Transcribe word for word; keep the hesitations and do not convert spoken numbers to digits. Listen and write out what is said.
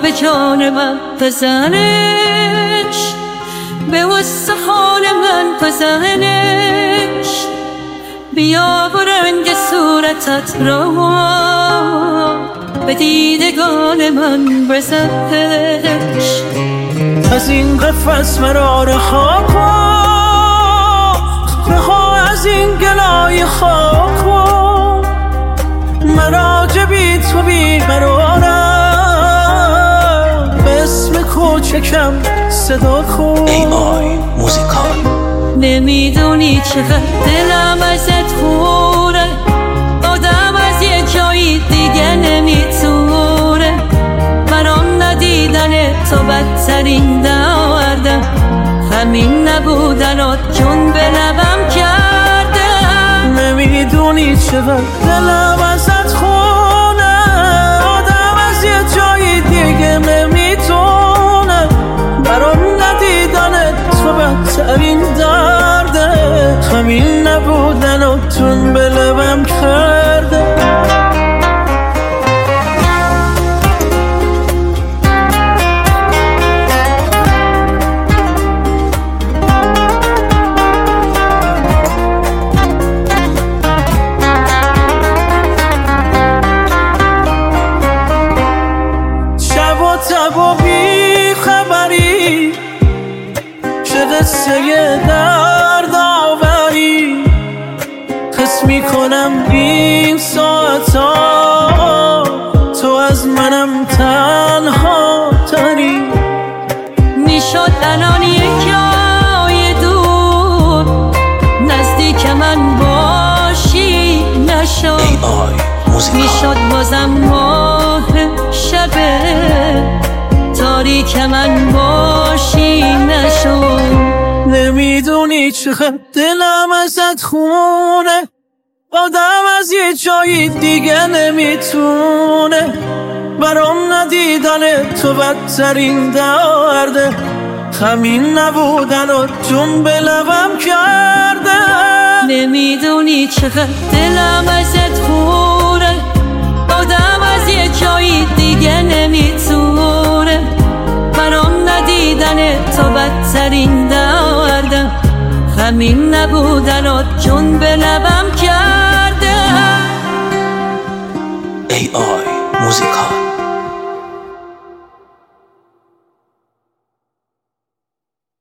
به جان من بزنش، به وسط حال من بزنش، بیا و رنگ صورتت را به دیدگان من بزنش. از این قفس مرا رها کن، رها از این گلای خاک کن، مرا جبی تو بی قرارم، به اسم کوچکم صدا کن. ای آی موزیکال. نمیدونی چقدر دلم ازت خوره، آدم از یه جایی دیگه نمیتونه، برام ندیدن تو بدترین درده، همین نبودنات جون به لبم کرده. نمیدونی چقدر دلم ازت خونه، آدم از یه جایی دیگه نمیتونه، برام ندیدن تو بدترین درده، همین نبودنات جون به لبم کرده. شب و بی خبری، چه قصه درد آوری، حس میکنم این ساعتا تو از منم تنها تری. میشد الان یک جای دور، نزدیک من باشی نشد. ای آی موزیکال. میشد بازم ماه شبه تاریک من باشی نشد. نمیدونی چقدر دلم ازت خونه، آدم از یه جایی دیگه نمیتونه، برام ندیدن تو بدترین درده، همین نبودن و جون به لبم کرده. نمیدونی چقدر دلم ازت خوره، آدم از یه جایی دیگه نمیتونه، برام ندیدن تو بدترین درده، همین نبودنات جون به لبم کرده. ای آی موزیکال.